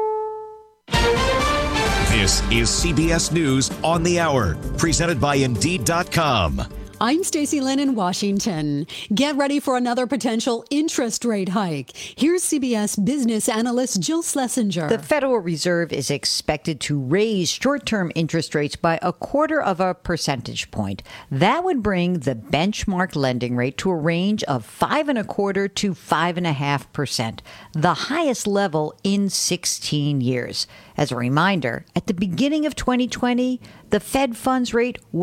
This is C B S News on the Hour, presented by Indeed dot com.
I'm Stacey Lynn in Washington. Get ready for another potential interest rate hike. Here's C B S business analyst Jill Schlesinger.
The Federal Reserve is expected to raise short-term interest rates by a quarter of a percentage point. That would bring the benchmark lending rate to a range of five and a quarter to five and a half percent, the highest level in sixteen years. As a reminder, at the beginning of twenty twenty, the Fed funds rate